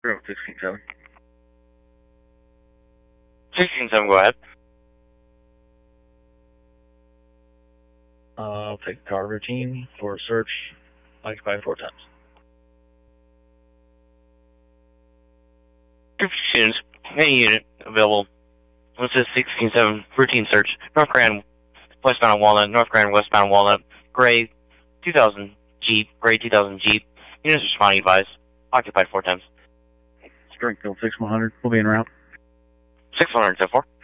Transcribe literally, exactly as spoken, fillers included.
Zero sixteen seven. sixteen seven, go ahead. Uh, I'll take car routine for search, occupied four times. Group students, any unit available. This is sixteen seven, routine search. North Grand, westbound Walnut, North Grand, westbound Walnut, gray two thousand Jeep, gray two thousand Jeep. Units responding advised, occupied four times. Springfield six one hundred, we'll be en route. six one hundred, so four.